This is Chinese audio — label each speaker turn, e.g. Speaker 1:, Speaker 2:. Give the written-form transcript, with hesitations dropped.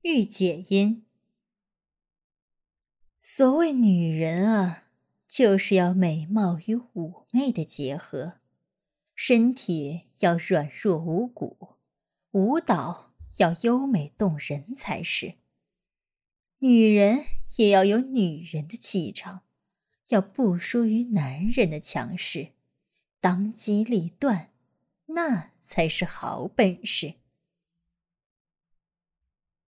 Speaker 1: 御姐音。所谓女人啊，就是要美貌与妩媚的结合，身体要软弱无骨，舞蹈要优美动人才是。女人也要有女人的气场，要不输于男人的强势，当机立断，那才是好本事。